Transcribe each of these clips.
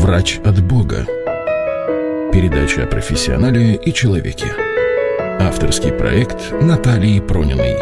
Врач от Бога. Передача о профессионале и человеке. Авторский проект Натальи Прониной.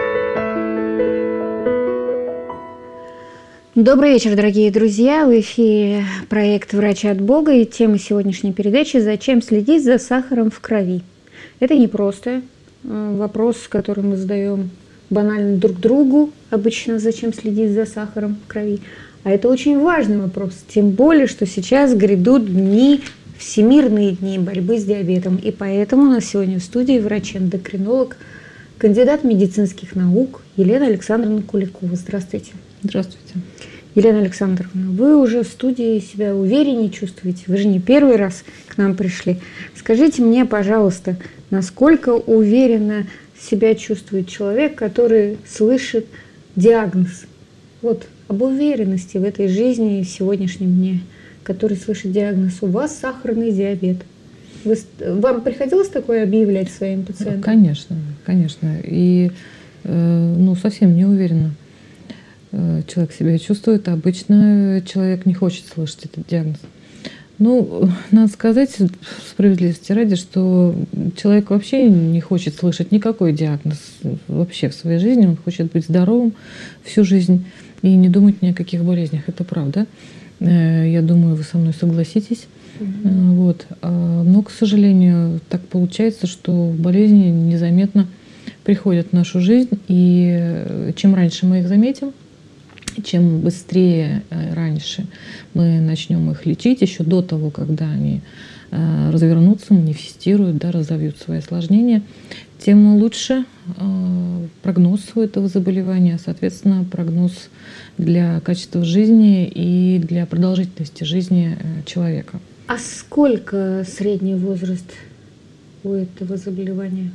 Добрый вечер, дорогие друзья. В эфире проект «Врач от Бога» и тема сегодняшней передачи «Зачем следить за сахаром в крови?». Это не просто вопрос, который мы задаем банально друг другу, обычно «Зачем следить за сахаром в крови?». А это очень важный вопрос, тем более, что сейчас грядут дни, всемирные дни борьбы с диабетом. И поэтому у нас сегодня в студии врач-эндокринолог, кандидат медицинских наук Елена Александровна Куликова. Здравствуйте. Здравствуйте. Елена Александровна, вы уже в студии себя увереннее чувствуете? Вы же не первый раз к нам пришли. Скажите мне, пожалуйста, насколько уверенно себя чувствует человек, который слышит диагноз? Вот об уверенности в этой жизни и в сегодняшнем дне, который слышит диагноз: у вас сахарный диабет. Вам приходилось такое объявлять своим пациентам? Конечно. И совсем не уверенно человек себя чувствует. Обычно человек не хочет слышать этот диагноз. Надо сказать, справедливости ради, что человек вообще не хочет слышать никакой диагноз вообще в своей жизни. Он хочет быть здоровым всю жизнь и не думать ни о каких болезнях. Это правда. Я думаю, вы со мной согласитесь. Но, к сожалению, так получается, что болезни незаметно приходят в нашу жизнь. И чем раньше мы их заметим, чем быстрее раньше мы начнем их лечить, еще до того, когда они развернутся, манифестируют, разовьют свои осложнения, тем лучше прогноз у этого заболевания, соответственно, прогноз для качества жизни и для продолжительности жизни человека. А сколько средний возраст у этого заболевания?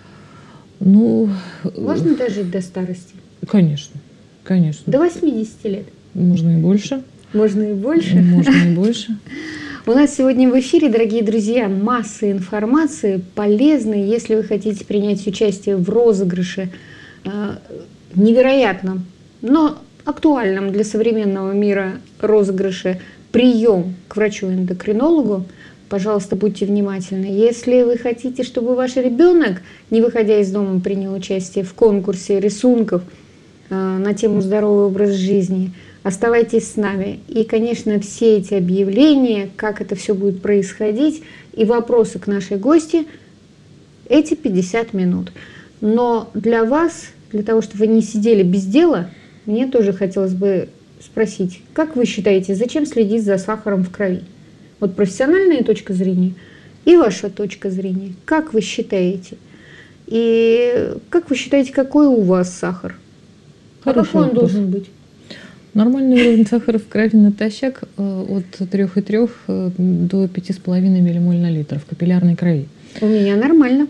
Можно дожить до старости? Конечно. До 80 лет? Можно и больше. Можно и больше? Можно и больше. У нас сегодня в эфире, дорогие друзья, масса информации полезной, если вы хотите принять участие в розыгрыше невероятном, но актуальном для современного мира розыгрыше «Прием к врачу-эндокринологу». Пожалуйста, будьте внимательны. Если вы хотите, чтобы ваш ребенок, не выходя из дома, принял участие в конкурсе рисунков на тему «Здоровый образ жизни», оставайтесь с нами. И, конечно, все эти объявления, как это все будет происходить, и вопросы к нашей гости – эти 50 минут. Но для вас, для того, чтобы вы не сидели без дела, мне тоже хотелось бы спросить, как вы считаете, зачем следить за сахаром в крови? Вот профессиональная точка зрения и ваша точка зрения. Как вы считаете? И как вы считаете, какой у вас сахар? Какой он должен быть? Нормальный уровень сахара в крови натощак от 3,3 до 5,5 миллимоль на литр в капиллярной крови. У меня нормально.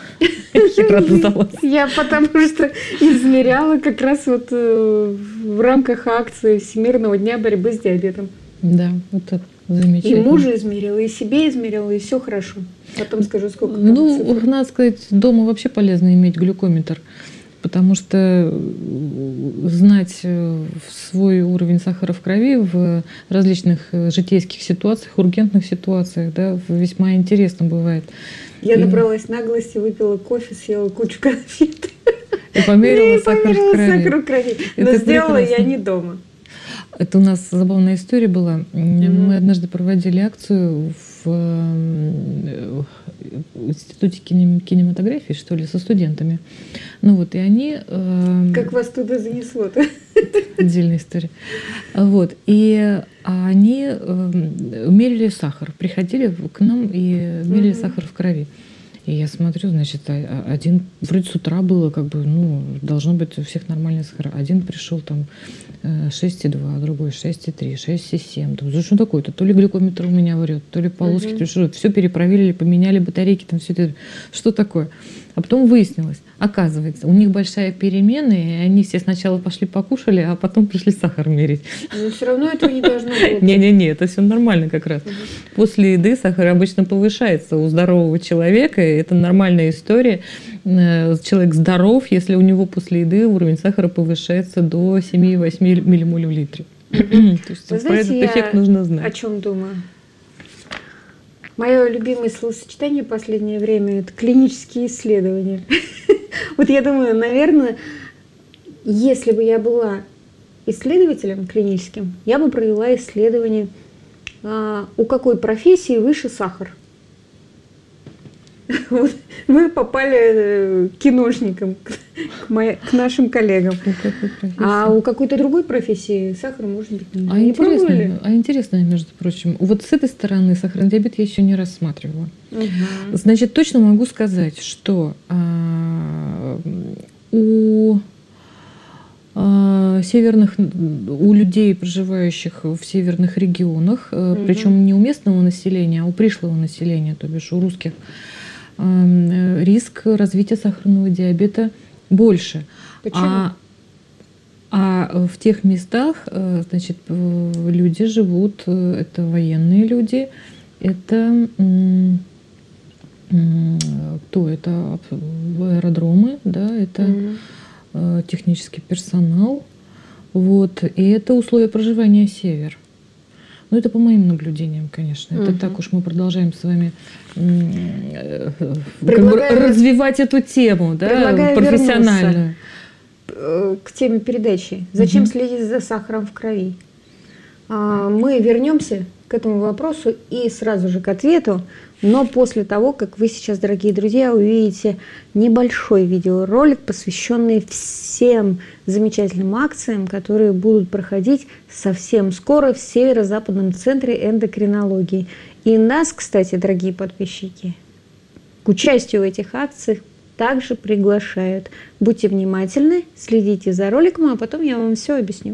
Я потому что измеряла как раз в рамках акции Всемирного дня борьбы с диабетом. Да, это замечательно. И мужа измерила, и себе измерила, и все хорошо. Потом скажу, сколько. Надо сказать, дома вообще полезно иметь глюкометр. Потому что знать свой уровень сахара в крови в различных житейских ситуациях, ургентных ситуациях, весьма интересно бывает. Я набралась наглости, выпила кофе, съела кучу конфет. И померила сахар в крови. Но сделала я не дома. Это у нас забавная история была. Мы однажды проводили акцию в институте кинематографии, что ли, со студентами. И они... Как вас туда занесло-то? Отдельная история. И они мерили сахар. Приходили к нам и мерили сахар в крови. И я смотрю, значит, один, вроде с утра было, должно быть у всех нормальный сахар. Один пришел там 6,2, другой 6,3, 6,7. Думаю, что такое-то? То ли глюкометр у меня врет, то ли полоски, то ли что. Все перепроверили, поменяли батарейки, там все это. Что такое? А потом выяснилось, оказывается, у них большая перемена, и они все сначала пошли покушали, а потом пришли сахар мерить. Но все равно этого не должно быть. Не-не-не, это все нормально как раз. После еды сахар обычно повышается у здорового человека, и это нормальная история. Человек здоров, если у него после еды уровень сахара повышается до 7,8 миллимоль в литре. То есть Вы про знаете, этот эффект нужно о знать. чем думаю? Мое любимое словосочетание в последнее время – это клинические исследования. Вот я думаю, наверное, если бы я была исследователем клиническим, я бы провела исследование, у какой профессии выше сахар. Вот вы попали к киношникам, к нашим коллегам. А у какой-то другой профессии сахар может быть не пробовали? Интересно, между прочим, вот с этой стороны сахарный диабет я еще не рассматривала. Значит, точно могу сказать, что у людей, проживающих в северных регионах, причем не у местного населения, а у пришлого населения, то бишь у русских, риск развития сахарного диабета больше. Почему? А в тех местах, значит, люди живут, это военные люди, это кто? Это аэродромы, да, это технический персонал, вот, и это условия проживания север. Ну, это по моим наблюдениям, конечно. Это так уж мы продолжаем с вами развивать эту тему, да, профессиональную. К теме передачи. Зачем следить за сахаром в крови? Мы вернемся к этому вопросу и сразу же к ответу, но после того, как вы сейчас, дорогие друзья, увидите небольшой видеоролик, посвященный всем замечательным акциям, которые будут проходить совсем скоро в Северо-Западном центре эндокринологии. И нас, кстати, дорогие подписчики, к участию в этих акциях также приглашают. Будьте внимательны, следите за роликом, а потом я вам все объясню.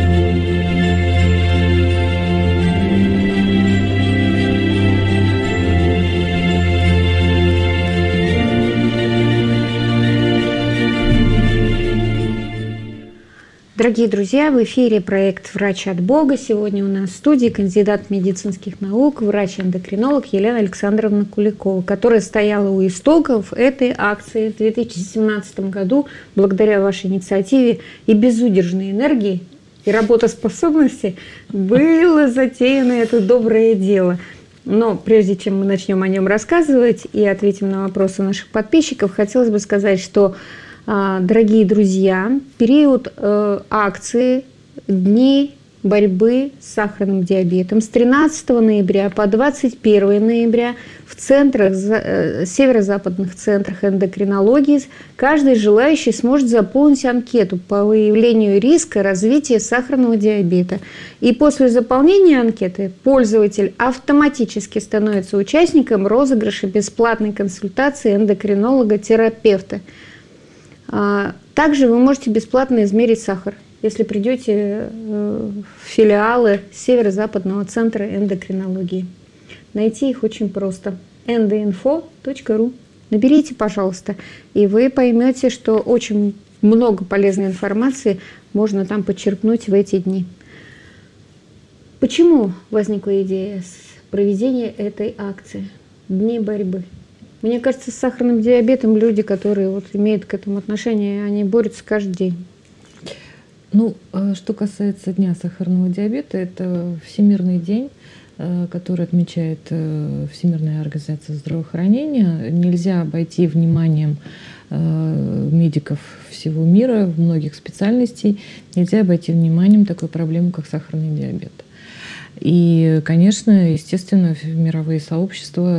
Дорогие друзья, в эфире проект «Врач от Бога». Сегодня у нас в студии кандидат медицинских наук, врач-эндокринолог Елена Александровна Куликова, которая стояла у истоков этой акции в 2017 году. Благодаря вашей инициативе и безудержной энергии и работоспособности было затеяно это доброе дело. Но прежде чем мы начнем о нем рассказывать и ответим на вопросы наших подписчиков, хотелось бы сказать, что дорогие друзья, период акции «Дни борьбы с сахарным диабетом» с 13 ноября по 21 ноября в центрах, северо-западных центрах эндокринологии каждый желающий сможет заполнить анкету по выявлению риска развития сахарного диабета. И после заполнения анкеты пользователь автоматически становится участником розыгрыша бесплатной консультации эндокринолога-терапевта. Также вы можете бесплатно измерить сахар, если придете в филиалы Северо-Западного центра эндокринологии. Найти их очень просто. endoinfo.ru. Наберите, пожалуйста, и вы поймете, что очень много полезной информации можно там подчеркнуть в эти дни. Почему возникла идея проведения этой акции «Дни борьбы»? Мне кажется, с сахарным диабетом люди, которые вот имеют к этому отношение, они борются каждый день. Ну, что касается Дня сахарного диабета, это Всемирный день, который отмечает Всемирная организация здравоохранения. Нельзя обойти вниманием медиков всего мира, многих специальностей, нельзя обойти вниманием такую проблему, как сахарный диабет. И, конечно, естественно, мировые сообщества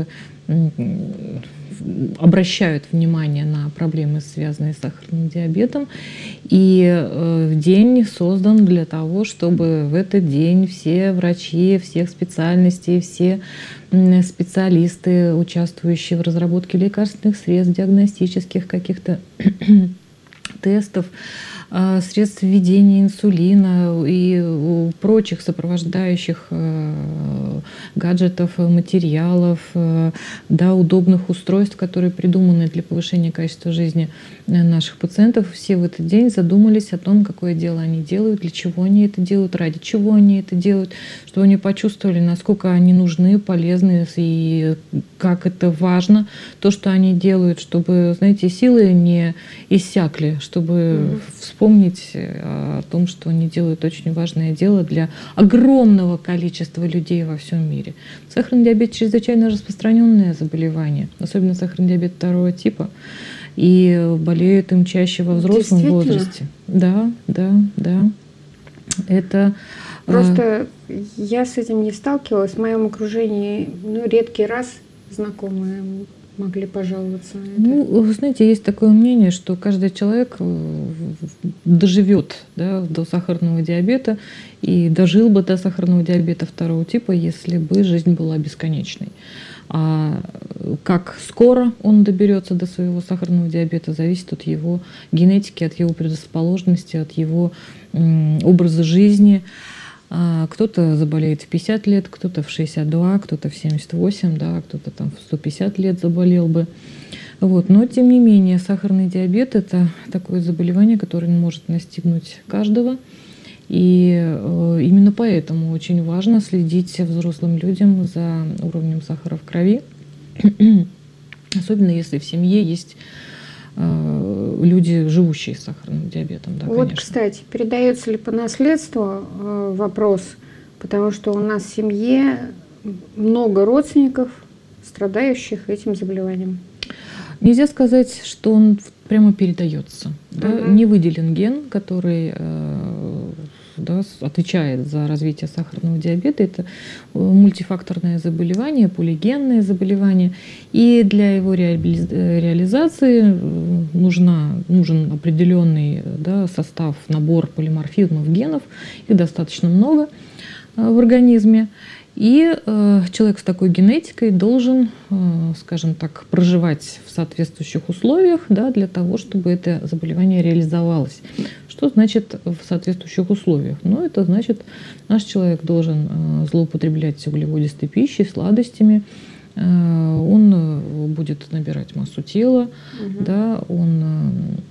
обращают внимание на проблемы, связанные с сахарным диабетом. И день создан для того, чтобы в этот день все врачи всех специальностей, все специалисты, участвующие в разработке лекарственных средств, диагностических каких-то тестов, средств введения инсулина и прочих сопровождающих гаджетов, материалов, да, удобных устройств, которые придуманы для повышения качества жизни наших пациентов, все в этот день задумались о том, какое дело они делают, для чего они это делают, ради чего они это делают, чтобы они почувствовали, насколько они нужны, полезны и как это важно, то, что они делают, чтобы, знаете, силы не иссякли, чтобы вспомнить о том, что они делают очень важное дело для огромного количества людей во всем мире. Сахарный диабет чрезвычайно распространенное заболевание, особенно сахарный диабет второго типа, и болеют им чаще во взрослом возрасте. Да. Это просто я с этим не сталкивалась. В моем окружении, редкий раз знакомые могли пожаловаться на это. Ну, знаете, есть такое мнение, что каждый человек доживет, да, до сахарного диабета и дожил бы до сахарного диабета второго типа, если бы жизнь была бесконечной. А как скоро он доберется до своего сахарного диабета, зависит от его генетики, от его предрасположенности, от его образа жизни. Кто-то заболеет в 50 лет, кто-то в 62, кто-то в 78, да, кто-то там в 150 лет заболел бы. Вот. Но, тем не менее, сахарный диабет – это такое заболевание, которое может настигнуть каждого. И именно поэтому очень важно следить взрослым людям за уровнем сахара в крови, особенно если в семье есть люди, живущие с сахарным диабетом. Да, вот, конечно. Кстати, передается ли по наследству вопрос, потому что у нас в семье много родственников, страдающих этим заболеванием. Нельзя сказать, что он прямо передается. Да? Не выделен ген, который отвечает за развитие сахарного диабета. Это мультифакторное заболевание, полигенное заболевание. И для его реализации нужен определенный, да, состав, набор полиморфизмов генов. Их достаточно много в организме. И человек с такой генетикой должен, скажем так, проживать в соответствующих условиях, да, для того, чтобы это заболевание реализовалось. Что значит в соответствующих условиях? Ну, это значит, наш человек должен злоупотреблять углеводистой пищей, сладостями, он будет набирать массу тела, да, он,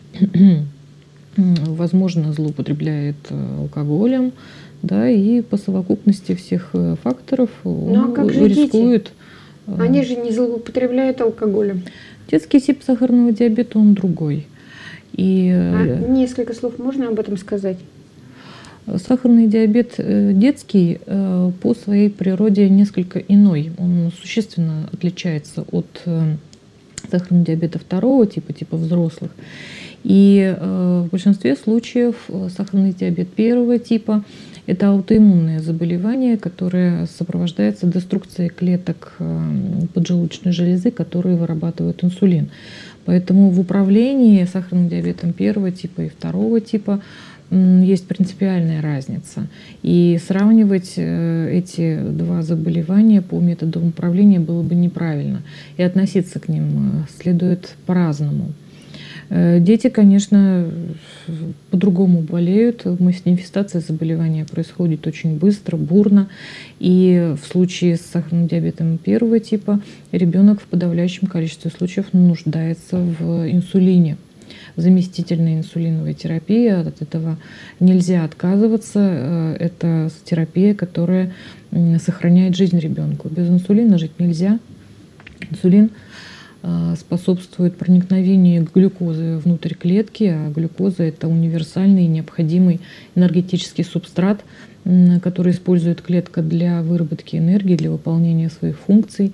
возможно, злоупотребляет алкоголем, да, и по совокупности всех факторов он рискует. Дети? Они же не злоупотребляют алкоголем. Детский тип сахарного диабета, он другой. И несколько слов можно об этом сказать? Сахарный диабет детский по своей природе несколько иной. Он существенно отличается от сахарного диабета второго типа, типа взрослых. И в большинстве случаев сахарный диабет первого типа – это аутоиммунное заболевание, которое сопровождается деструкцией клеток поджелудочной железы, которые вырабатывают инсулин. Поэтому в управлении сахарным диабетом первого типа и второго типа есть принципиальная разница. И сравнивать эти два заболевания по методам управления было бы неправильно. И относиться к ним следует по-разному. Дети, конечно, по-другому болеют. Манифестация заболевания происходит очень быстро, бурно. И в случае с сахарным диабетом первого типа ребенок в подавляющем количестве случаев нуждается в инсулине. Заместительная инсулиновая терапия, от этого нельзя отказываться. Это терапия, которая сохраняет жизнь ребенку. Без инсулина жить нельзя. Инсулин способствует проникновению глюкозы внутрь клетки, а глюкоза – это универсальный необходимый энергетический субстрат, который использует клетка для выработки энергии, для выполнения своих функций.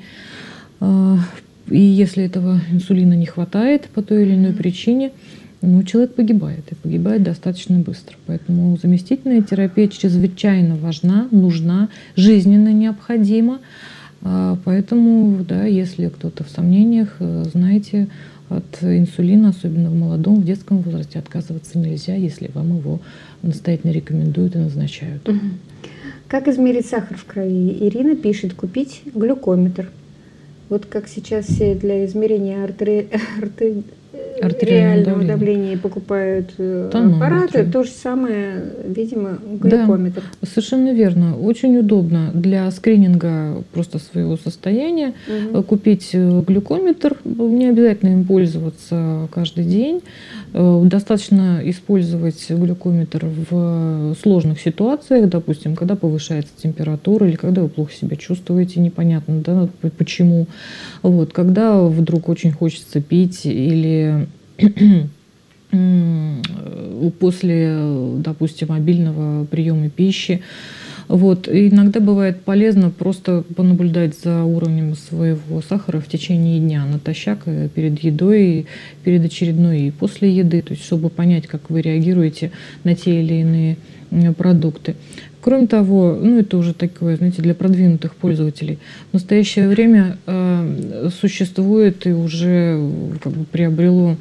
И если этого инсулина не хватает по той или иной причине, человек погибает, и погибает достаточно быстро. Поэтому заместительная терапия чрезвычайно важна, нужна, жизненно необходима. Поэтому, да, если кто-то в сомнениях, знайте, от инсулина, особенно в молодом, в детском возрасте, отказываться нельзя, если вам его настоятельно рекомендуют и назначают. Как измерить сахар в крови? Ирина пишет: купить глюкометр. Вот как сейчас все для измерения реального давления и покупают аппараты, то же самое, видимо, глюкометр. Да, совершенно верно. Очень удобно для скрининга просто своего состояния купить глюкометр. Не обязательно им пользоваться каждый день. Достаточно использовать глюкометр в сложных ситуациях, допустим, когда повышается температура или когда вы плохо себя чувствуете, непонятно, да, почему. Вот, когда вдруг очень хочется пить или после, допустим, обильного приема пищи. Вот. Иногда бывает полезно просто понаблюдать за уровнем своего сахара в течение дня натощак перед едой, перед очередной и после еды, то есть чтобы понять, как вы реагируете на те или иные продукты. Кроме того, это уже такое, знаете, для продвинутых пользователей. В настоящее время существует и уже приобрело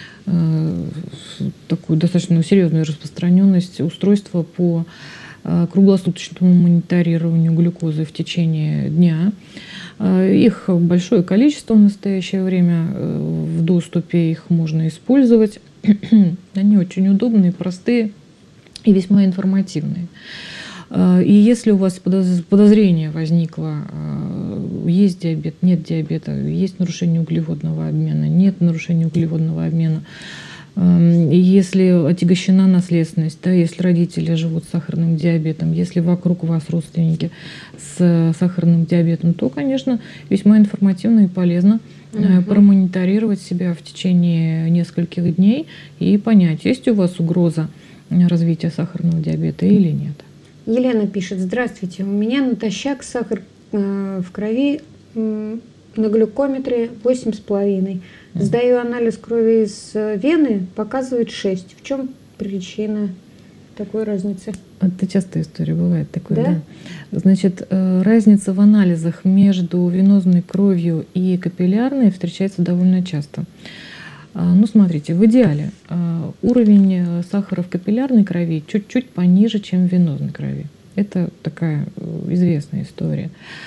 такую достаточно серьезную распространенность устройства по круглосуточному мониторированию глюкозы в течение дня. Их большое количество в настоящее время в доступе, их можно использовать. Они очень удобные, простые и весьма информативные. И если у вас подозрение возникло, есть диабет, нет диабета, есть нарушение углеводного обмена, нет нарушения углеводного обмена, если отягощена наследственность, да, если родители живут с сахарным диабетом, если вокруг вас родственники с сахарным диабетом, то, конечно, весьма информативно и полезно промониторировать себя в течение нескольких дней и понять, есть у вас угроза развития сахарного диабета или нет. Елена пишет: здравствуйте, у меня натощак сахар в крови на глюкометре 8,5. Сдаю анализ крови из вены, показывает 6. В чем причина такой разницы? Это частая история, бывает такое, да? Значит, разница в анализах между венозной кровью и капиллярной встречается довольно часто. Смотрите, в идеале уровень сахара в капиллярной крови чуть-чуть пониже, чем в венозной крови. Это такая известная история.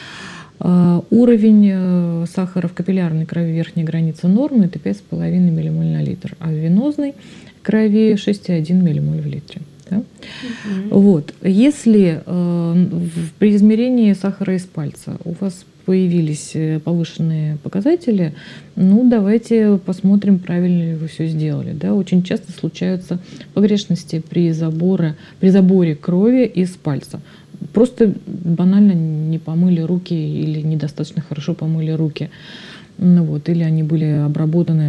Уровень сахара в капиллярной крови, верхняя граница нормы, это 5,5 миллимоль на литр, а в венозной крови 6,1 миллимоль в литре. Да? Вот. Если при измерении сахара из пальца у вас появились повышенные показатели, давайте посмотрим, правильно ли вы все сделали. Да? Очень часто случаются погрешности при заборе крови из пальца. Просто банально не помыли руки или недостаточно хорошо помыли руки. Или они были обработаны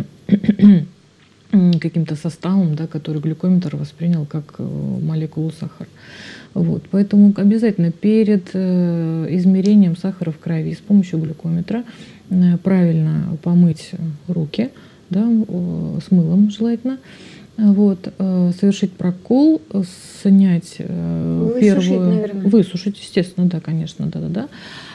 каким-то составом, да, который глюкометр воспринял как молекулу сахара. Поэтому обязательно перед измерением сахара в крови с помощью глюкометра правильно помыть руки, да, с мылом желательно, совершить прокол, снять высушить, естественно, да, конечно, да.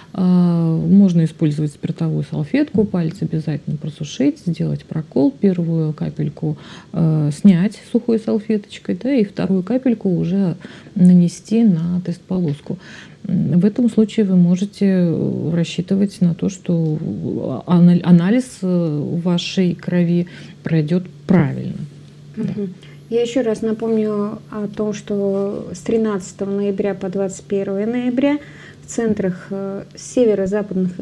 Можно использовать спиртовую салфетку, пальцы обязательно просушить, сделать прокол, первую капельку снять сухой салфеточкой, да, и вторую капельку уже нанести на тест-полоску. В этом случае вы можете рассчитывать на то, что анализ вашей крови пройдет правильно. Да. Я еще раз напомню о том, что с 13 ноября по 21 ноября в центрах северо-западных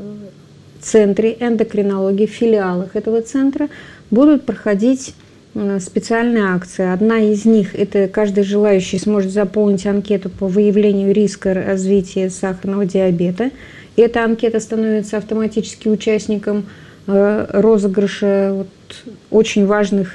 центре эндокринологии, филиалах этого центра будут проходить специальные акции. Одна из них – это каждый желающий сможет заполнить анкету по выявлению риска развития сахарного диабета. И эта анкета становится автоматически участником розыгрыша очень важных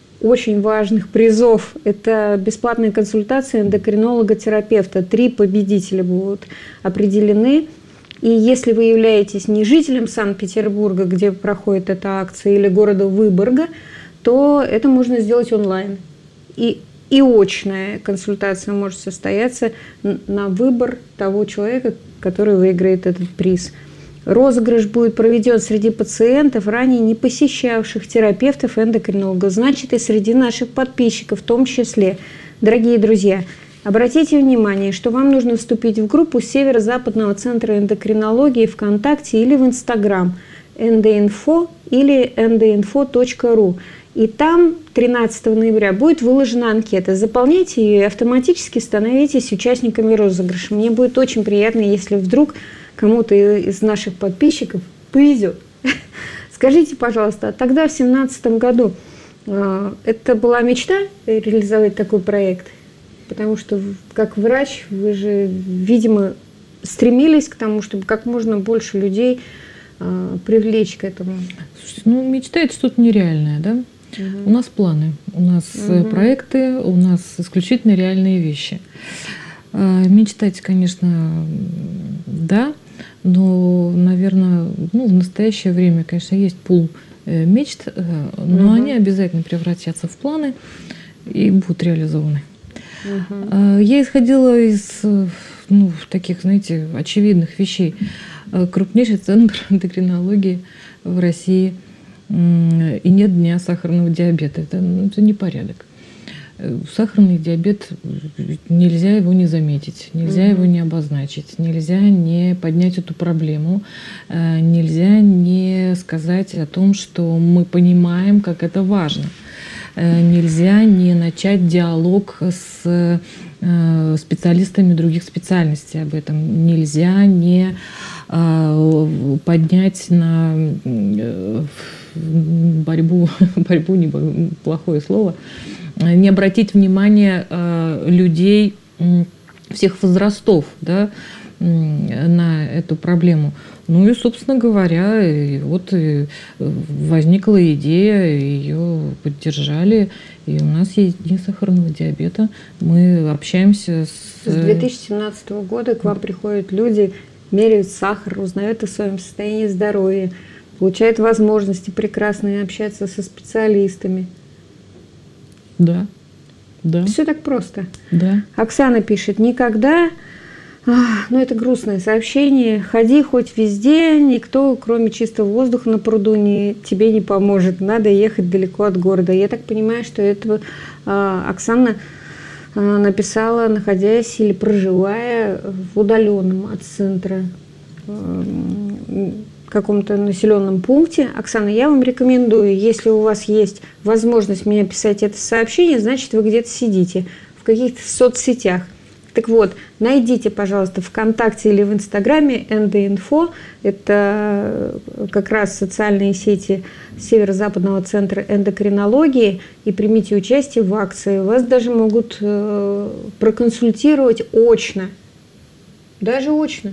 призов. Это бесплатная консультация эндокринолога-терапевта. 3 победителя будут определены. И если вы являетесь не жителем Санкт-Петербурга, где проходит эта акция, или города Выборга, то это можно сделать онлайн. И очная консультация может состояться на выбор того человека, который выиграет этот приз. Розыгрыш будет проведен среди пациентов, ранее не посещавших терапевтов-эндокринологов, значит, и среди наших подписчиков в том числе. Дорогие друзья, обратите внимание, что вам нужно вступить в группу Северо-Западного центра эндокринологии ВКонтакте или в Инстаграм. nd-info или nd-info.ru. И там 13 ноября будет выложена анкета. Заполняйте ее и автоматически становитесь участниками розыгрыша. Мне будет очень приятно, если вдруг кому-то из наших подписчиков повезет. Скажите, пожалуйста, тогда в 2017 году это была мечта реализовать такой проект? Потому что как врач вы же, видимо, стремились к тому, чтобы как можно больше людей привлечь к этому. Слушайте, ну, мечта – это что-то нереальное, да? У нас планы, у нас проекты, у нас исключительно реальные вещи. Мечтать, конечно, да, но, наверное, в настоящее время, конечно, есть пул мечт, но они обязательно превратятся в планы и будут реализованы. Я исходила из таких, знаете, очевидных вещей. Крупнейший центр эндокринологии в России, и нет дня сахарного диабета. Это непорядок. Сахарный диабет, нельзя его не заметить, нельзя его не обозначить, нельзя не поднять эту проблему, нельзя не сказать о том, что мы понимаем, как это важно. Нельзя не начать диалог с специалистами других специальностей об этом. Нельзя не поднять на борьбу, плохое слово, не обратить внимание людей всех возрастов, да, на эту проблему. Ну и, собственно говоря, возникла идея, ее поддержали, и у нас есть дни сахарного диабета. Мы общаемся с 2017 года к вам приходят люди, меряют сахар, узнают о своем состоянии здоровья, получают возможности прекрасные общаться со специалистами. Да, да. Все так просто. Да. Оксана пишет: никогда, это грустное сообщение, ходи хоть везде, никто, кроме чистого воздуха на пруду, тебе не поможет, надо ехать далеко от города. Я так понимаю, что это Оксана написала, находясь или проживая в удаленном от центра каком-то населенном пункте. Оксана, я вам рекомендую, если у вас есть возможность мне писать это сообщение, значит, вы где-то сидите в каких-то соцсетях. Так вот, найдите, пожалуйста, ВКонтакте или в Инстаграме nd-info. Это как раз социальные сети Северо-Западного центра эндокринологии. И примите участие в акции. Вас даже могут проконсультировать очно. Даже очно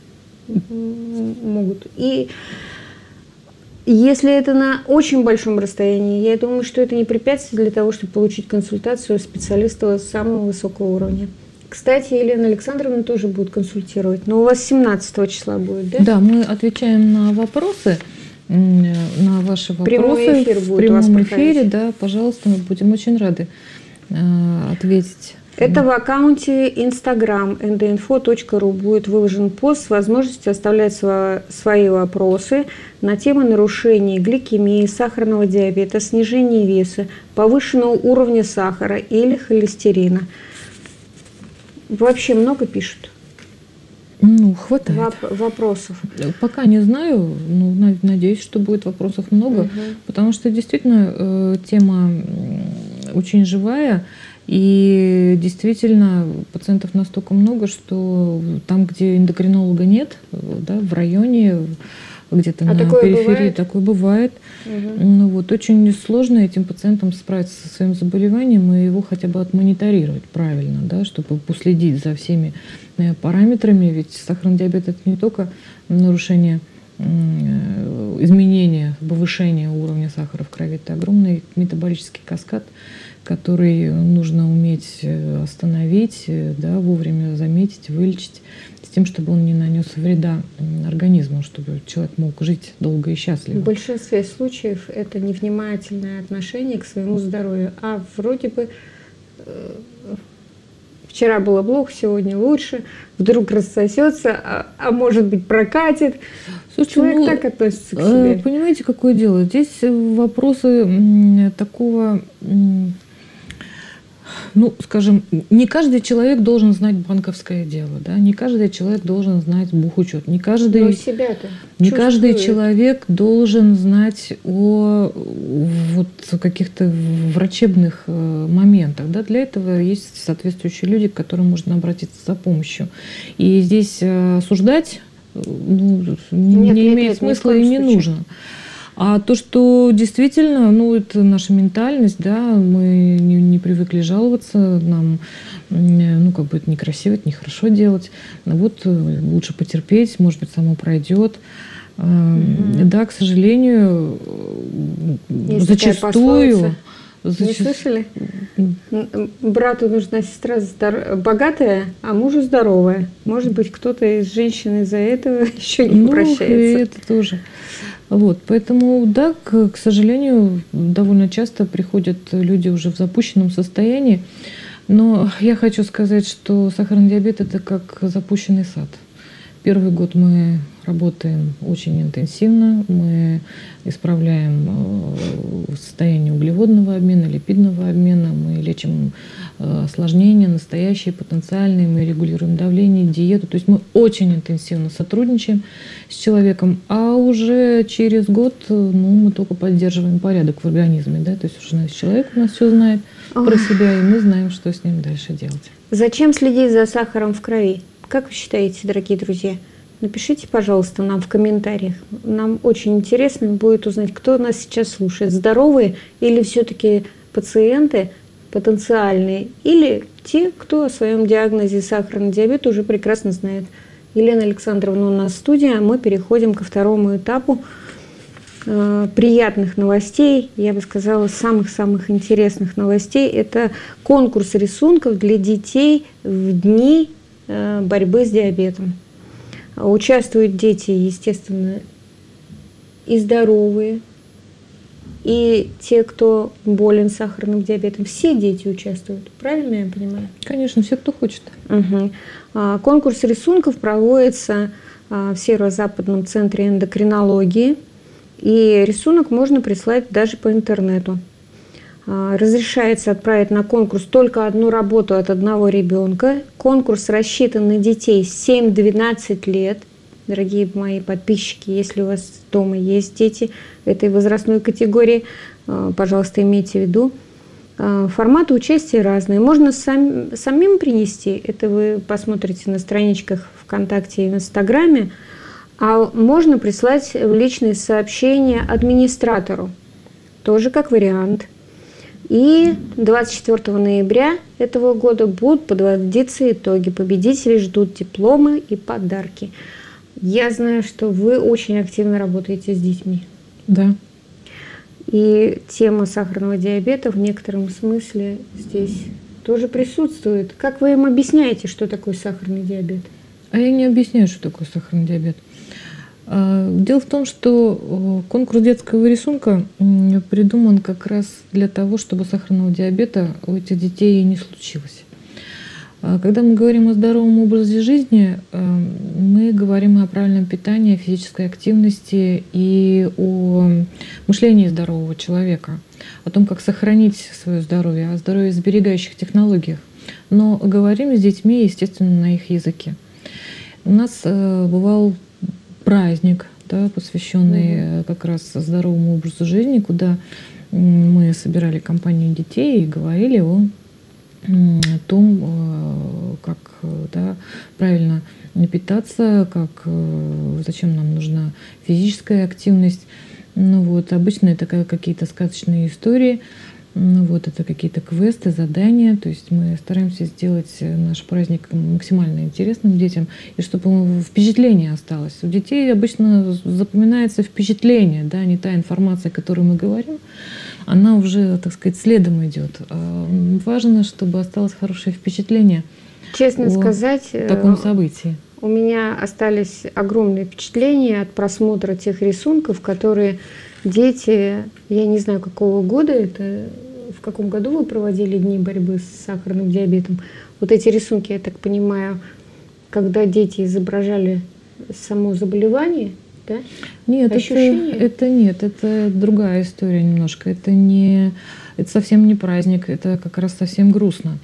могут. И если это на очень большом расстоянии, я думаю, что это не препятствие для того, чтобы получить консультацию специалиста самого высокого уровня. Кстати, Елена Александровна тоже будет консультировать, но у вас 17 числа будет, да? Да, мы отвечаем на вопросы, на ваши вопросы. Прямой эфир будет в прямом эфире, да, пожалуйста, мы будем очень рады ответить. Это в аккаунте Instagram nd-info.ru будет выложен пост с возможностью оставлять свои вопросы на темы нарушений гликемии, сахарного диабета, снижения веса, повышенного уровня сахара или холестерина. Вообще много пишут? Хватает. Вопросов. Пока не знаю, но надеюсь, что будет вопросов много, потому что действительно тема очень живая, и действительно пациентов настолько много, что там, где эндокринолога нет, да, в районе, где-то на периферии, бывает? Такое бывает. Очень сложно этим пациентам справиться со своим заболеванием и его хотя бы отмониторировать правильно, да, чтобы последить за всеми параметрами. Ведь сахарный диабет – это не только нарушение, изменение, повышение уровня сахара в крови, это огромный метаболический каскад, который нужно уметь остановить, да, вовремя заметить, вылечить, с тем, чтобы он не нанес вреда организму, чтобы человек мог жить долго и счастливо. В большинстве случаев это невнимательное отношение к своему здоровью. А вроде бы вчера было плохо, сегодня лучше, вдруг рассосется, а может быть прокатит. Слушайте, человек так относится к себе. Понимаете, какое дело? Здесь вопросы такого Ну, скажем, не каждый человек должен знать банковское дело, да, не каждый человек должен знать бухучет, не каждый, Но себя-то не каждый чувствует. человек должен знать о вот каких-то врачебных моментах, да, для этого есть соответствующие люди, к которым можно обратиться за помощью. И здесь осуждать ну, не имеет смысла и не нужно. А то, что действительно, ну, это наша ментальность, да, мы не привыкли жаловаться, нам, ну, как бы это некрасиво, это нехорошо делать. Вот лучше потерпеть, может быть, само пройдет. Да, к сожалению, Есть зачастую... Не слышали? Брату нужна сестра богатая, а мужу здоровая. Может быть, кто-то из женщин из-за этого еще не прощается. И это тоже. Вот, поэтому, да, к сожалению, довольно часто приходят люди уже в запущенном состоянии. Но я хочу сказать, что сахарный диабет – это как запущенный сад. Первый год мы работаем очень интенсивно, мы исправляем состояние углеводного обмена, липидного обмена, мы лечим осложнения настоящие, потенциальные, мы регулируем давление, диету. То есть мы очень интенсивно сотрудничаем с человеком, а уже через год мы только поддерживаем порядок в организме. Да? То есть уже человек у нас все знает про себя, и мы знаем, что с ним дальше делать. Зачем следить за сахаром в крови? Как вы считаете, дорогие друзья? Напишите, пожалуйста, нам в комментариях. Нам очень интересно будет узнать, кто нас сейчас слушает. Здоровые или все-таки пациенты потенциальные, или те, кто о своем диагнозе сахарный диабет уже прекрасно знает. Елена Александровна у нас в студии, а мы переходим ко второму этапу приятных новостей, я бы сказала, самых-самых интересных новостей. Это конкурс рисунков для детей в дни борьбы с диабетом. Участвуют дети, естественно, и здоровые, и те, кто болен сахарным диабетом. Все дети участвуют, правильно я понимаю? Конечно, все, кто хочет. Угу. Конкурс рисунков проводится в Северо-Западном центре эндокринологии, и рисунок можно прислать даже по интернету. Разрешается отправить на конкурс только одну работу от одного ребенка. Конкурс рассчитан на детей 7-12 лет. Дорогие мои подписчики, если у вас дома есть дети этой возрастной категории, пожалуйста, имейте в виду. Форматы участия разные. Можно самим принести, это вы посмотрите на страничках ВКонтакте и в Инстаграме, а можно прислать в личные сообщения администратору, тоже как вариант. И 24 ноября этого года будут подводиться итоги. Победители ждут дипломы и подарки. Я знаю, что вы очень активно работаете с детьми. Да. И тема сахарного диабета в некотором смысле здесь тоже присутствует. Как вы им объясняете, что такое сахарный диабет? А я не объясняю, что такое сахарный диабет. Дело в том, что конкурс детского рисунка придуман как раз для того, чтобы сахарного диабета у этих детей не случилось. Когда мы говорим о здоровом образе жизни, мы говорим о правильном питании, о физической активности и о мышлении здорового человека, о том, как сохранить свое здоровье, о здоровьесберегающих технологиях. Но говорим с детьми, естественно, на их языке. У нас бывал праздник, да, посвященный как раз здоровому образу жизни, куда мы собирали компанию детей и говорили о том, как, да, правильно питаться, как, зачем нам нужна физическая активность. Ну, вот, обычно это какие-то сказочные истории. Вот, это какие-то квесты, задания. То есть мы стараемся сделать наш праздник максимально интересным детям, и чтобы впечатление осталось. У детей обычно запоминается впечатление, да, не та информация, о которой мы говорим, она уже, так сказать, следом идет. Важно, чтобы осталось хорошее впечатление. Честно сказать, о таком событии. У меня остались огромные впечатления от просмотра тех рисунков, которые дети, я не знаю, какого года это, в каком году вы проводили дни борьбы с сахарным диабетом. Вот эти рисунки, я так понимаю, когда дети изображали само заболевание, да? Нет, Ощущение? это другая история немножко. Это совсем не праздник, это как раз совсем грустно.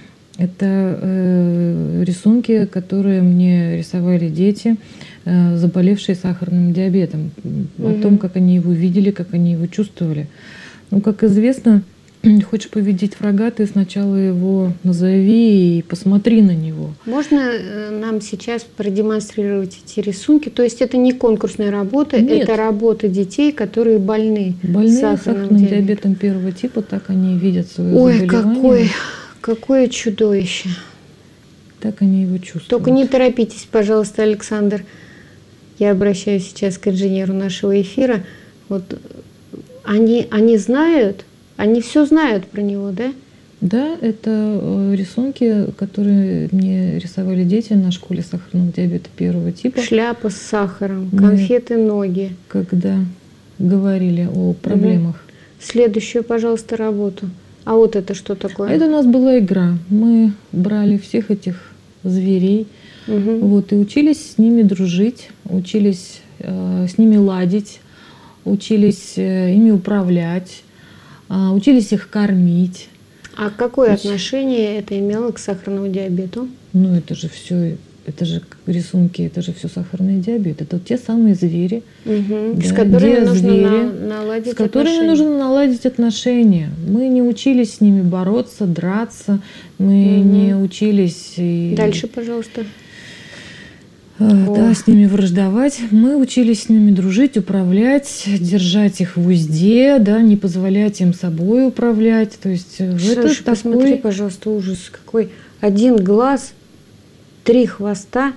Это рисунки, которые мне рисовали дети, заболевшие сахарным диабетом. О том, как они его видели, как они его чувствовали. Ну, как известно, хочешь победить врага, ты сначала его назови и посмотри на него. Можно нам сейчас продемонстрировать эти рисунки? То есть это не конкурсная работа, Нет. это работа детей, которые больны Сахарным диабетом первого типа, так они видят свое Ой, заболевание. какое чудовище. Так они его чувствуют. Только не торопитесь, пожалуйста, Александр. Я обращаюсь сейчас к инженеру нашего эфира. Вот они знают, они все знают про него, да? Да, это рисунки, которые мне рисовали дети на школе сахарного диабета первого типа. Шляпа с сахаром, конфеты, ноги. Когда говорили о проблемах. Следующую, пожалуйста, работу. А вот это что такое? Это у нас была игра. Мы брали всех этих зверей, вот, и учились с ними дружить, учились с ними ладить, учились ими управлять, учились их кормить. А какое отношение это имело к сахарному диабету? Ну, это же все, это же рисунки, это же все сахарный диабет. Это те самые звери, с которыми нужно наладить отношения. Мы не учились с ними бороться, драться, мы не учились... Дальше, пожалуйста. Да, с ними враждовать. Мы учились с ними дружить, управлять, держать их в узде, да, не позволять им собой управлять. То есть Саша, посмотри, пожалуйста, ужас какой. 1 глаз, 3 хвоста,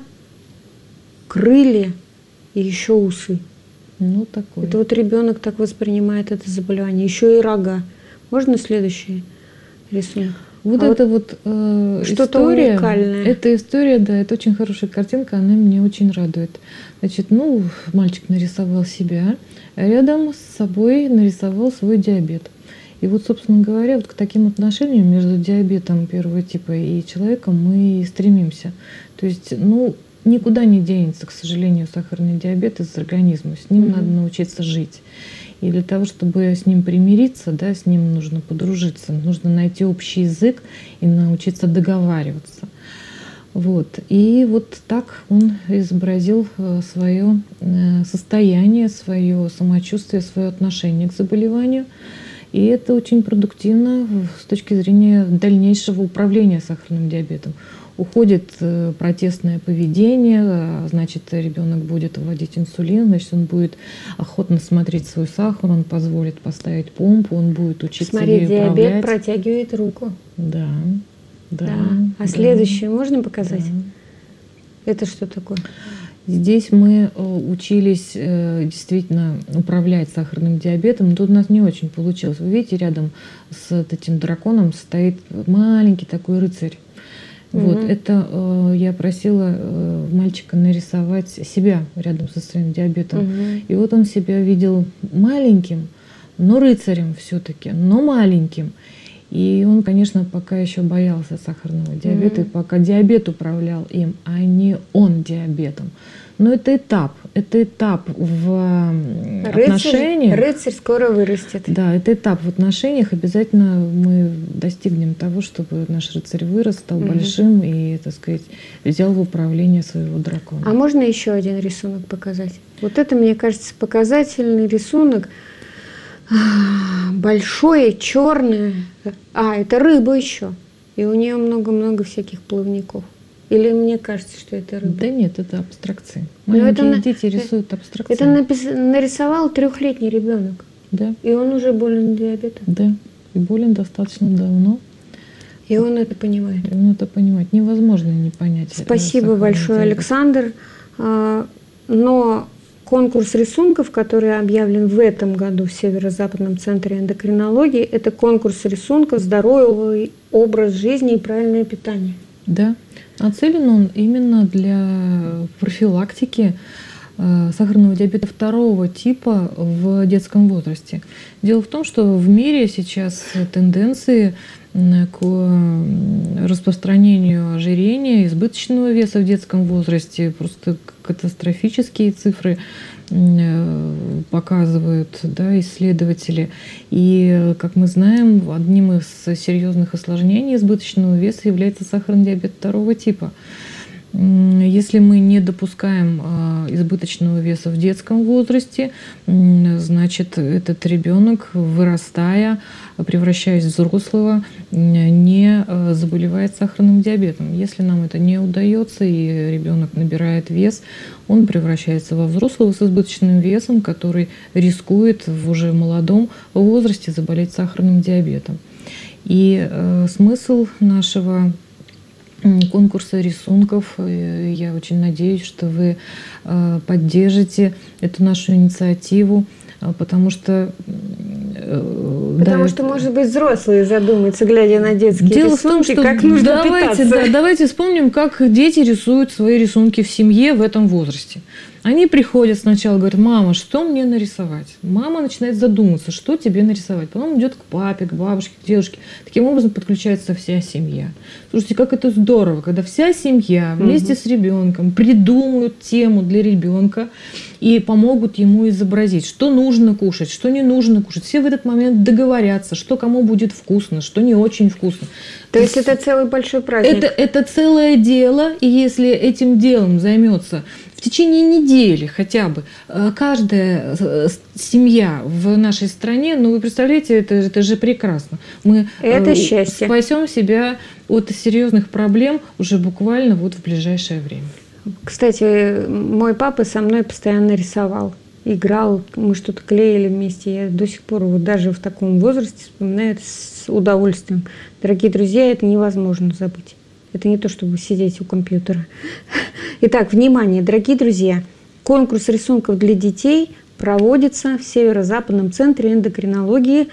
крылья и еще усы. Ну, такой. Это вот ребенок так воспринимает это заболевание. Еще и рога. Можно следующий рисунок? Вот это вот что-то история, уникальное. Эта история, да, это очень хорошая картинка, она меня очень радует. Значит, мальчик нарисовал себя, а рядом с собой нарисовал свой диабет. И вот, собственно говоря, вот к таким отношениям между диабетом первого типа и человеком мы и стремимся. То есть, никуда не денется, к сожалению, сахарный диабет из организма. С ним надо научиться жить. И для того, чтобы с ним примириться, да, с ним нужно подружиться, нужно найти общий язык и научиться договариваться. Вот. И вот так он изобразил свое состояние, свое самочувствие, свое отношение к заболеванию. И это очень продуктивно с точки зрения дальнейшего управления сахарным диабетом. Уходит протестное поведение, значит, ребенок будет вводить инсулин, значит, он будет охотно смотреть свой сахар, он позволит поставить помпу, он будет учиться ею управлять. Смотри, диабет протягивает руку. Да. А следующее можно показать? Да. Это что такое? Здесь мы учились действительно управлять сахарным диабетом, но тут у нас не очень получилось. Вы видите, рядом с этим драконом стоит маленький такой рыцарь. Вот, это я просила мальчика нарисовать себя рядом со своим диабетом. И вот он себя видел маленьким, но рыцарем все-таки, но маленьким. И он, конечно, пока еще боялся сахарного диабета, и пока диабет управлял им, а не он диабетом. Но это этап в отношениях. Рыцарь скоро вырастет. Да, это этап в отношениях. Обязательно мы достигнем того, чтобы наш рыцарь вырос, стал большим и, так сказать, взял в управление своего дракона. А можно еще один рисунок показать? Вот это, мне кажется, показательный рисунок. Большое, черное. Это рыба еще. И у нее много-много всяких плавников. Или мне кажется, что это рыба? Да нет, это абстракции. Маленькие дети рисуют абстракции. Это нарисовал 3-летний ребенок. Да. И он уже болен диабетом. Да. И болен достаточно давно. И он это понимает. Он это понимает. Невозможно не понять. Спасибо большое, Александр. Но конкурс рисунков, который объявлен в этом году в Северо-Западном центре эндокринологии, это конкурс рисунков «Здоровый образ жизни и правильное питание». Да. Нацелен он именно для профилактики сахарного диабета второго типа в детском возрасте. Дело в том, что в мире сейчас тенденции к распространению ожирения, избыточного веса в детском возрасте, просто катастрофические цифры показывают, да, исследователи. И, как мы знаем, одним из серьезных осложнений избыточного веса является сахарный диабет второго типа. Если мы не допускаем избыточного веса в детском возрасте, значит, этот ребенок, вырастая, превращаясь в взрослого, не заболевает сахарным диабетом. Если нам это не удается, и ребенок набирает вес, он превращается во взрослого с избыточным весом, который рискует в уже молодом возрасте заболеть сахарным диабетом. И смысл нашего конкурса рисунков. Я очень надеюсь, что вы поддержите эту нашу инициативу, потому что... Потому что, может быть, взрослые задумаются, глядя на детские рисунки, в том, что как нужно питаться. Да, давайте вспомним, как дети рисуют свои рисунки в семье в этом возрасте. Они приходят сначала, говорят: мама, что мне нарисовать? Мама начинает задумываться, что тебе нарисовать. Потом идет к папе, к бабушке, к дедушке. Таким образом подключается вся семья. Слушайте, как это здорово, когда вся семья вместе с ребенком придумают тему для ребенка и помогут ему изобразить, что нужно кушать, что не нужно кушать. Все в этот момент договорятся, что кому будет вкусно, что не очень вкусно. То есть это целый большой праздник? Это целое дело, и если этим делом займется в течение недели хотя бы каждая семья в нашей стране, ну вы представляете, это же прекрасно. Мы счастье. Спасем себя от серьезных проблем уже буквально вот в ближайшее время. Кстати, мой папа со мной постоянно рисовал, играл, мы что-то клеили вместе. Я до сих пор вот даже в таком возрасте вспоминаю это с удовольствием. Дорогие друзья, это невозможно забыть. Это не то, чтобы сидеть у компьютера. Итак, внимание, дорогие друзья, конкурс рисунков для детей проводится в Северо-Западном центре эндокринологии.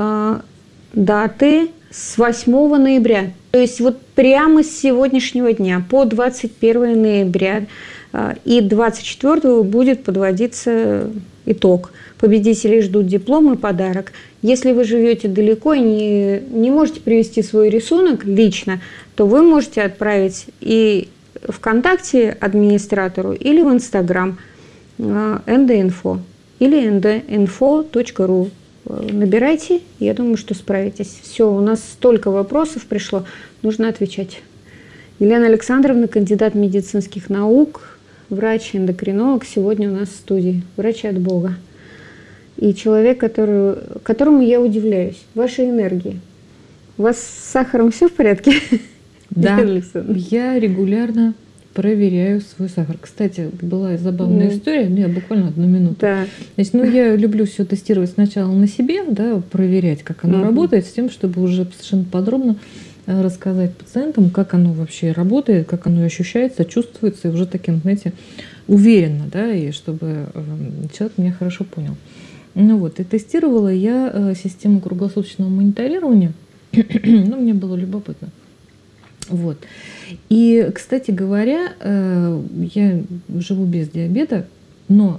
Даты с 8 ноября. То есть вот прямо с сегодняшнего дня по 21 ноября и 24 будет подводиться итог. Победителей ждут диплом и подарок. Если вы живете далеко и не можете привезти свой рисунок лично, то вы можете отправить и ВКонтакте администратору, или в Инстаграм endo.info или endo.info.ru. Набирайте, я думаю, что справитесь. Все, у нас столько вопросов пришло, нужно отвечать. Елена Александровна, кандидат медицинских наук, врач-эндокринолог, сегодня у нас в студии. Врач от Бога. И человек, которому я удивляюсь. Вашей энергии. У вас с сахаром все в порядке? Да, я регулярно проверяю свой сахар. Кстати, была забавная история, я буквально 1 минуту. Да. Значит, я люблю все тестировать сначала на себе, да, проверять, как оно работает, с тем, чтобы уже совершенно подробно рассказать пациентам, как оно вообще работает, как оно ощущается, чувствуется, и уже таким, знаете, уверенно, да, и чтобы человек меня хорошо понял. Ну вот, и тестировала я систему круглосуточного мониторирования, мне было любопытно. Вот. И, кстати говоря, я живу без диабета, но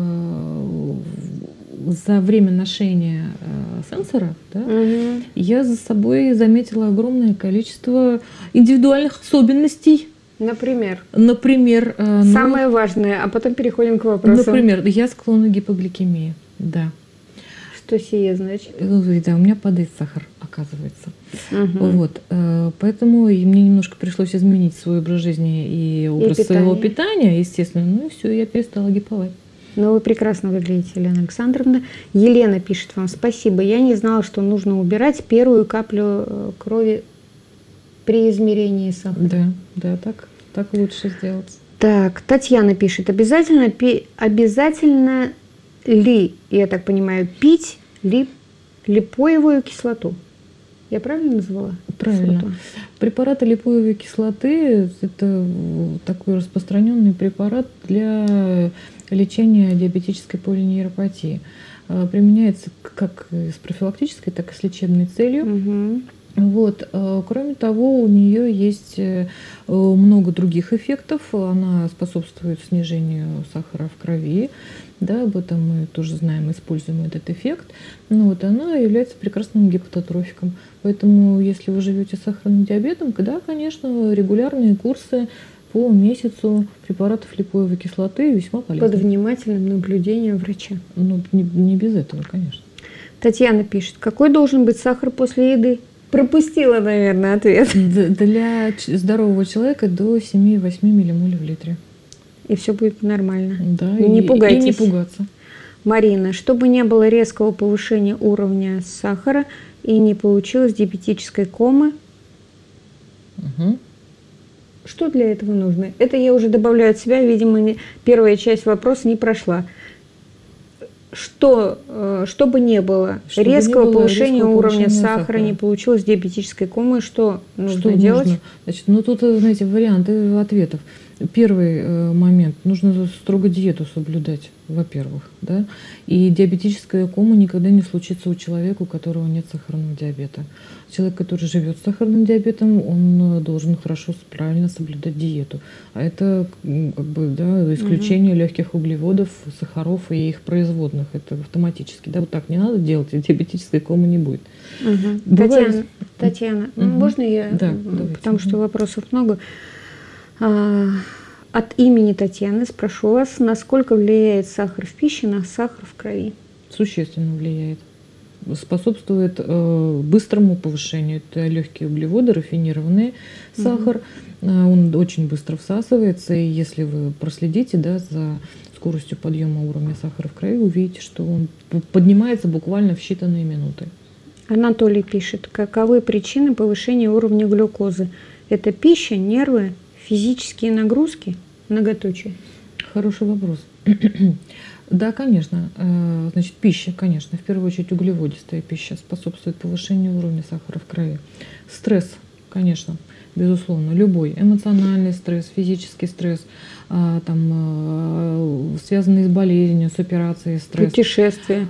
за время ношения сенсора, да, я за собой заметила огромное количество индивидуальных особенностей. Например? Самое важное, а потом переходим к вопросу. Например, я склонна к гипогликемии, да. Что сие значит? Да, у меня падает сахар, оказывается. Вот, поэтому мне немножко пришлось изменить свой образ жизни и образ своего питания, естественно. Ну и все, я перестала гиповать. Ну, вы прекрасно выглядите, Елена Александровна. Елена пишет вам: спасибо. Я не знала, что нужно убирать первую каплю крови при измерении сахара. Да, так лучше сделать. Так, Татьяна пишет: обязательно ли, я так понимаю, пить липоевую кислоту? Я правильно назвала? Правильно. Кислоту? Препараты липоевой кислоты – это такой распространенный препарат для лечения диабетической полинейропатии. Применяется как с профилактической, так и с лечебной целью. Вот. Кроме того, у нее есть много других эффектов. Она способствует снижению сахара в крови. Да, об этом мы тоже знаем, используем этот эффект. Но вот она является прекрасным гепатотрофиком. Поэтому, если вы живете с сахарным диабетом, да, конечно, регулярные курсы по месяцу препаратов липоевой кислоты весьма полезны. Под внимательным наблюдением врача. Ну, не без этого, конечно. Татьяна пишет, какой должен быть сахар после еды? Пропустила, наверное, ответ. Для здорового человека до 7-8 миллимолей в литре. И все будет нормально. Да, не пугайтесь. И не пугаться. Марина, чтобы не было резкого повышения уровня сахара и не получилось диабетической комы, что для этого нужно? Это я уже добавляю от себя, видимо, первая часть вопроса не прошла. Чтобы не было резкого повышения уровня сахара, не получилось диабетической комы, что нужно делать? Значит, ну тут, знаете, варианты ответов. Первый момент. Нужно строго диету соблюдать, во-первых. Да? И диабетическая кома никогда не случится у человека, у которого нет сахарного диабета. Человек, который живет с сахарным диабетом, он должен хорошо, правильно соблюдать диету. А это как бы, да, исключение легких углеводов, сахаров и их производных. Это автоматически. Да, вот так не надо делать, и диабетической комы не будет. Бывает... Татьяна, можно я? Да, потому что вопросов много. От имени Татьяны спрошу вас, насколько влияет сахар в пище на сахар в крови? Существенно влияет. Способствует быстрому повышению. Это легкие углеводы, рафинированный сахар. Он очень быстро всасывается. И если вы проследите, да, за скоростью подъема уровня сахара в крови, увидите, что он поднимается буквально в считанные минуты. Анатолий пишет, каковы причины повышения уровня глюкозы? Это пища, нервы, физические нагрузки? Многоточие. Хороший вопрос. Да, конечно. Значит, пища, конечно, в первую очередь углеводистая пища способствует повышению уровня сахара в крови. Стресс, конечно, безусловно, любой эмоциональный стресс, физический стресс, там, связанный с болезнью, с операцией стресс. Путешествия.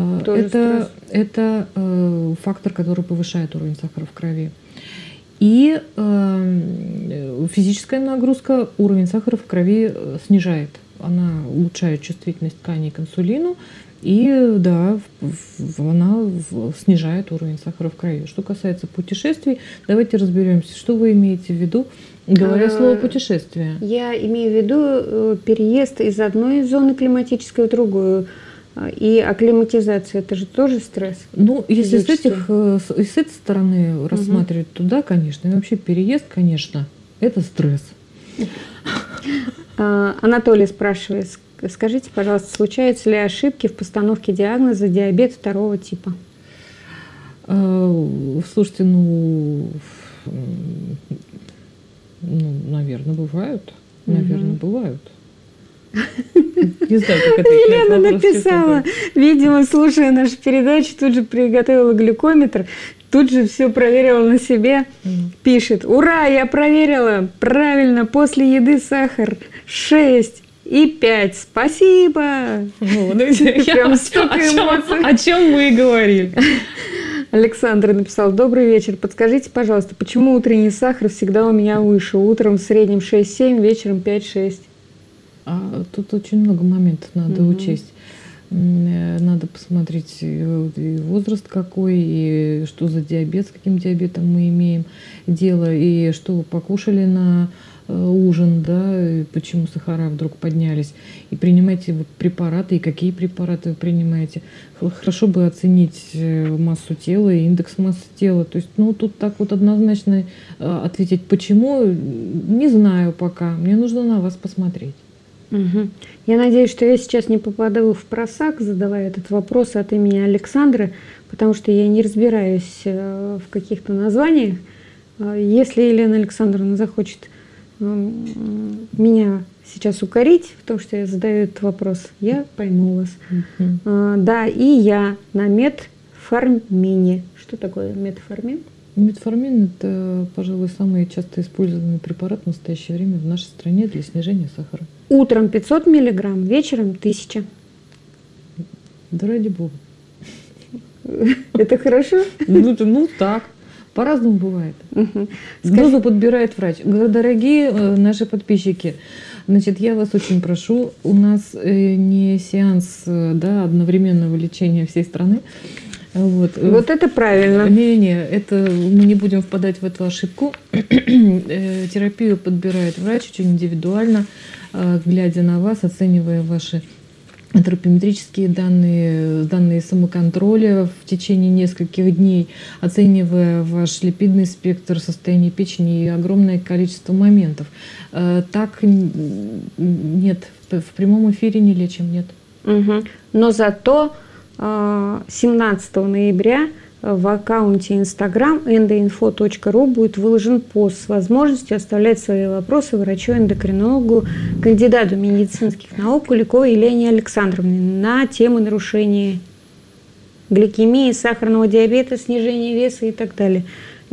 Это фактор, который повышает уровень сахара в крови. И физическая нагрузка уровень сахара в крови снижает. Она улучшает чувствительность тканей к инсулину, и да, она снижает уровень сахара в крови. Что касается путешествий, давайте разберемся, что вы имеете в виду, говоря слово путешествие. Я имею в виду переезд из одной зоны климатической в другую. И акклиматизация, это же тоже стресс? Ну, если с этой стороны рассматривать, то да, конечно. И вообще переезд, конечно, это стресс. Анатолий спрашивает, скажите, пожалуйста, случаются ли ошибки в постановке диагноза диабет 2 типа? Слушайте, наверное, бывают. Наверное, бывают. Не знаю, как это. Елена написала, видимо, слушая нашу передачу, тут же приготовила глюкометр, тут же все проверила на себе, пишет: ура, я проверила, правильно, после еды сахар 6,5, спасибо. Прям столько эмоций. О чем мы и говорили. Александр написал: добрый вечер, подскажите, пожалуйста, почему утренний сахар всегда у меня выше, утром в среднем 6,7, вечером 5,6? Тут очень много моментов надо учесть. Надо посмотреть и возраст какой, и что за диабет, с каким диабетом мы имеем дело, и что вы покушали на ужин, да, и почему сахара вдруг поднялись. И принимаете вы препараты, и какие препараты вы принимаете. Хорошо бы оценить массу тела и индекс массы тела. То есть, тут так вот однозначно ответить, почему, не знаю пока. Мне нужно на вас посмотреть. Я надеюсь, что я сейчас не попаду в просак, задавая этот вопрос от имени Александра, потому что я не разбираюсь в каких-то названиях. Если Елена Александровна захочет меня сейчас укорить в том, что я задаю этот вопрос, я пойму вас. Да, и я на метформине. Что такое метформин? Метформин – это, пожалуй, самый часто используемый препарат в настоящее время в нашей стране для снижения сахара. Утром 500 миллиграмм, вечером 1000. Да ради бога. Это хорошо? Ну так. По-разному бывает. Мгм. Дозу подбирает врач. Дорогие наши подписчики, значит, я вас очень прошу, у нас не сеанс одновременного лечения всей страны. Вот это правильно. Не, это мы не будем впадать в эту ошибку. Терапию подбирает врач очень индивидуально, глядя на вас, оценивая ваши антропометрические данные, данные самоконтроля в течение нескольких дней, оценивая ваш липидный спектр, состояние печени и огромное количество моментов. Так нет, в прямом эфире не лечим, нет. Угу. Но зато 17 ноября в аккаунте Instagram endoinfo.ru будет выложен пост с возможностью оставлять свои вопросы врачу-эндокринологу, кандидату медицинских наук Куликовой Елене Александровне на тему нарушения гликемии, сахарного диабета, снижения веса и так далее.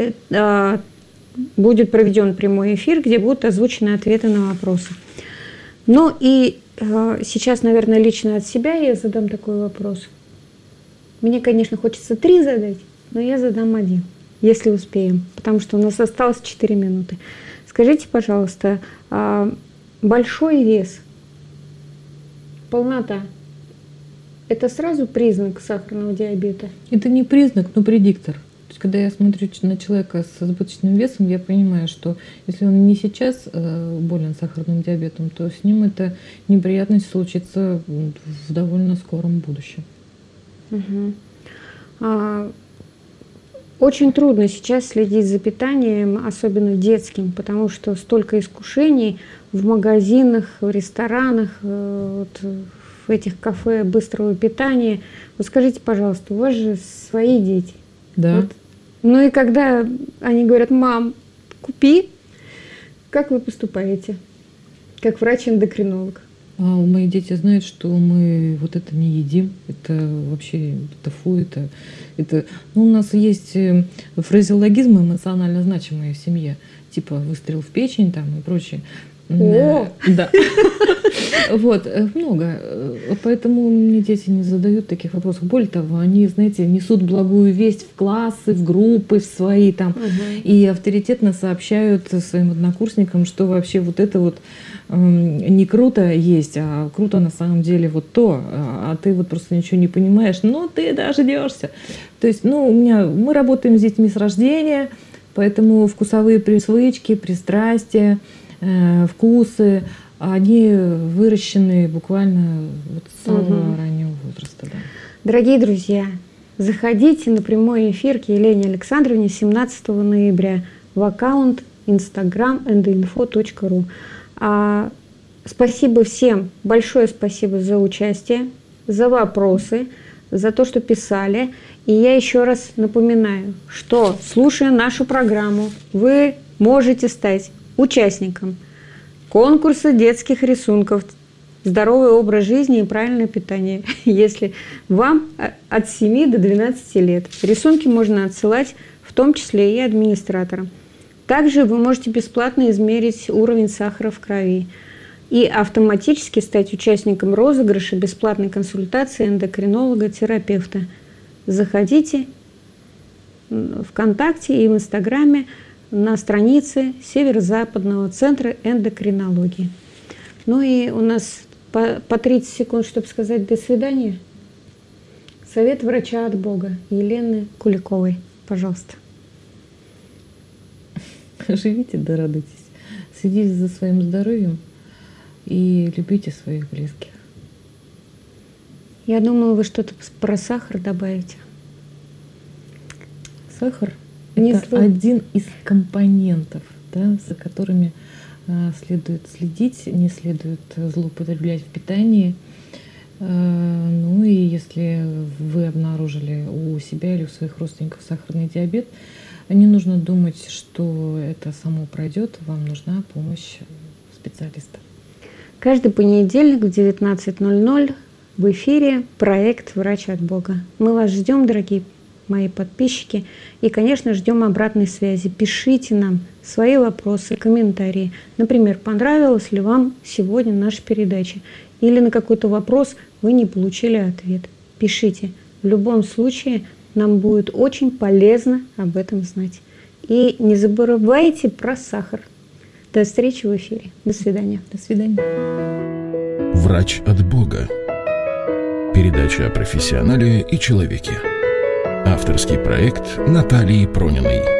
Будет проведен прямой эфир, где будут озвучены ответы на вопросы. Ну и сейчас, наверное, лично от себя я задам такой вопрос. Мне, конечно, хочется 3 задать, но я задам 1, если успеем, потому что у нас осталось 4 минуты. Скажите, пожалуйста, большой вес, полнота – это сразу признак сахарного диабета? Это не признак, но предиктор. То есть, когда я смотрю на человека с избыточным весом, я понимаю, что если он не сейчас болен сахарным диабетом, то с ним эта неприятность случится в довольно скором будущем. Угу. Очень трудно сейчас следить за питанием, особенно детским, потому что столько искушений в магазинах, в ресторанах, в этих кафе быстрого питания. Вот скажите, пожалуйста, у вас же свои дети. Да. Вот. Ну и когда они говорят: мам, купи, как вы поступаете, как врач-эндокринолог? Мои дети знают, что мы вот это не едим, это вообще фу, это у нас есть фразеологизмы эмоционально значимые в семье, типа выстрел в печень там и прочее. О! Да. Вот, много. Поэтому мне дети не задают таких вопросов. Более того, они, знаете, несут благую весть в классы, в группы, в свои там, и авторитетно сообщают своим однокурсникам, что вообще вот это вот не круто есть, а круто на самом деле вот то, а ты вот просто ничего не понимаешь, но ты дождешься. То есть, мы работаем с детьми с рождения, поэтому вкусовые привычки, пристрастия, вкусы, они выращены буквально вот с самого раннего возраста. Да. Дорогие друзья, заходите на прямой эфир к Елене Александровне 17 ноября в аккаунт Instagram endoinfo.ru. Спасибо всем, большое спасибо за участие, за вопросы, за то, что писали. И я еще раз напоминаю, что, слушая нашу программу, вы можете стать участником конкурса детских рисунков «Здоровый образ жизни и правильное питание», если вам от 7 до 12 лет. Рисунки можно отсылать в том числе и администраторам. Также вы можете бесплатно измерить уровень сахара в крови и автоматически стать участником розыгрыша бесплатной консультации эндокринолога-терапевта. Заходите в ВКонтакте и в Инстаграме на странице Северо-Западного центра эндокринологии. Ну и у нас по 30 секунд, чтобы сказать «до свидания». Совет врача от Бога Елены Куликовой. Пожалуйста. Живите да радуйтесь. Следите за своим здоровьем и любите своих близких. Я думала, вы что-то про сахар добавите. Сахар – это один из компонентов, да, за которыми следует следить, не следует злоупотреблять в питании. Ну и если вы обнаружили у себя или у своих родственников сахарный диабет, не нужно думать, что это само пройдет, вам нужна помощь специалиста. Каждый понедельник в 19:00 в эфире проект «Врач от Бога». Мы вас ждем, дорогие мои подписчики, и, конечно, ждем обратной связи. Пишите нам свои вопросы, комментарии. Например, понравилась ли вам сегодня наша передача, или на какой-то вопрос вы не получили ответ. Пишите. В любом случае, нам будет очень полезно об этом знать. И не забывайте про сахар. До встречи в эфире. До свидания. До свидания. Врач от Бога. Передача о профессионале и человеке. Авторский проект Натальи Прониной.